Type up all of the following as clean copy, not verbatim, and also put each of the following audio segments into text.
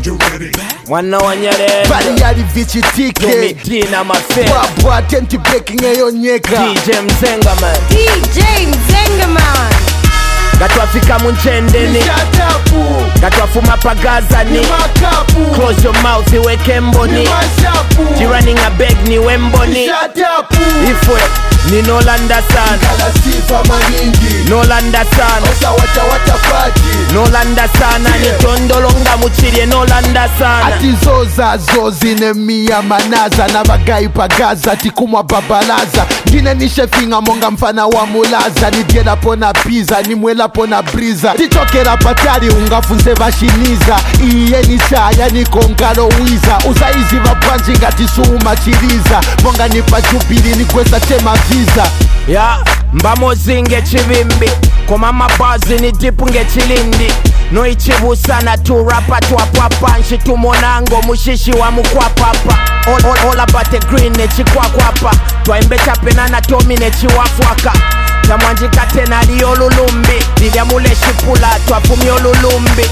Mwana wanyare Bali yali vichitike Tumidina mafe Bwabwa tenti breaking eyo nyeka DJ Mzenga man DJ Mzenga man Gatwafika munchendeni Gatwafuma pagazani Close your mouth iweke mboni Jirani nga beg ni wemboni Ifwe ni Nolanda sana Kalasifa maningi Nolanda sana Osa wata party Nolanda sana ni tondolonga muchirie Nolanda sana Ati zoza zozine miya manaza na bagai pagaza tikumwa babalaza Gine ni shefinga monga mfana wa mulaza ni diela pona pizza ni mwela pona briza Titokera patari ungafunze vashiniza Iye ni shaya ni kongalo wiza Uzaizi vabranji ngati suuma chiriza Monga ni pachubili ni kwesa tema visa Ya mbamo zinge chivimbi Koma mabazi ni dipu nge chilindi No ichibusa na tu rapa tuapapa Nshi tumonango mushishi wa mukwapapa All about the green ne chikwakwapa Twaimbe chapena na tomi ne chiwafwaka Tamwanjika tena liyo lulumbi Livya mule shipula twafumi olulumbi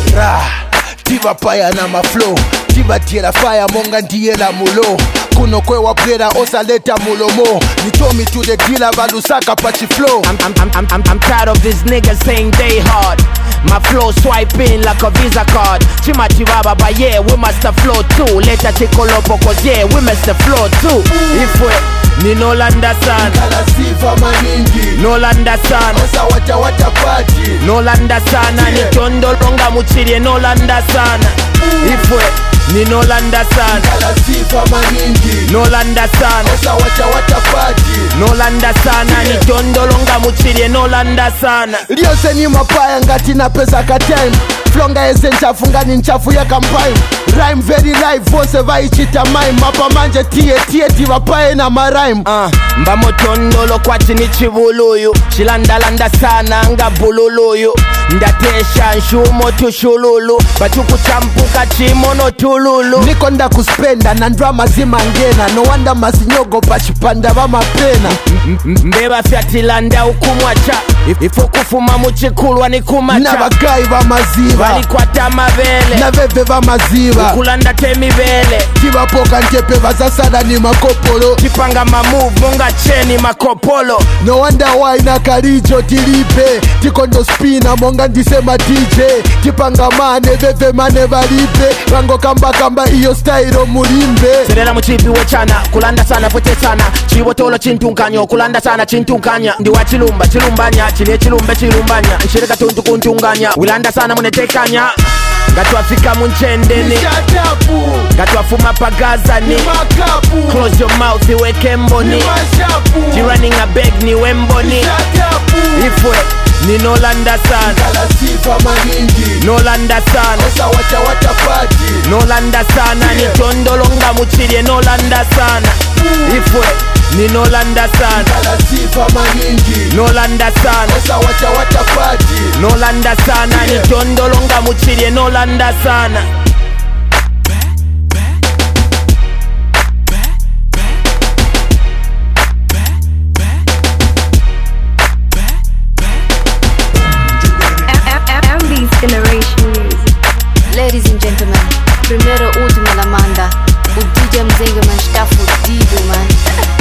Tiba paya na maflow Tiba tiela fire monga ndiela mulo Kuno kwe waplera osa leta mulomo Nitomi to the dealer balusaka pachi flow I'm tired of these niggas saying they hard My flow swiping like a Visa card Chimati baba but yeah we must have flow too Later chikolopo cause yeah we must have flow too Ifwe ni Nolanda sana Kalasifa maningi Nolanda sana Osa wata party Nolanda sana ni tondolonga muchirie Nolanda sana Ifwe ni Nolanda sana Kalasifa maningi Nolanda sana Osa wata party Nolanda sana ni tondolonga muchirie Nolanda sana Liose ni mapaya ngati na pesa ka time Flonga eze nchafu ngani nchafu ya kampain Rhyme very live vose vaichita mime Mapa manje tie tivapae na marime Mbamo tondolo kwa chini chivuluyu Chilandalanda sana nga bululuyu Ndatesha nshumo tushululu Bachuku champuka chimono tululu Niko nda kuspenda na drama zima ngena No wonder masinyogo pachipanda va mapena Mbeba fyatilanda ukumwacha Ifo kufuma muchikulwa ni kumacha Na bagai va maziva Walikwata mabele Na veve va maziva Ukulanda temibele Tiba poka ntepe vazasada ni makopolo Tipanga mamove monga cheni makopolo No wonder why na karijo tilipe Tikondo spina monga ndisema DJ Tipanga mane veve mane valipe Rango kamba iyo stylo mulimbe Serera muchipi wechana kulanda sana pote sana Chibotolo chintunkanyo kulanda sana chintunkanya Ndiwa chilumbanya chile chilumbanya Nshirika kuntunganya Wilanda sana munetekanya Gatwafika munchendeni Gatwafuma pagazani Close your mouth iweke mboni Jirani nga beg ni wemboni Ifwe ni Nolanda sana Kalasifa maningi Nolanda sana Osa wata party Nolanda sana ni tondolonga muchirie Nolanda sana Ifwe ni Nolanda sana Kalasifa maningi Nolanda sana Osa wata party Nolanda sana ni tondolonga muchirie Nolanda sana Generation music. Ladies and gentlemen, primero última la manda. O DJ Mzenga man está fudido, man.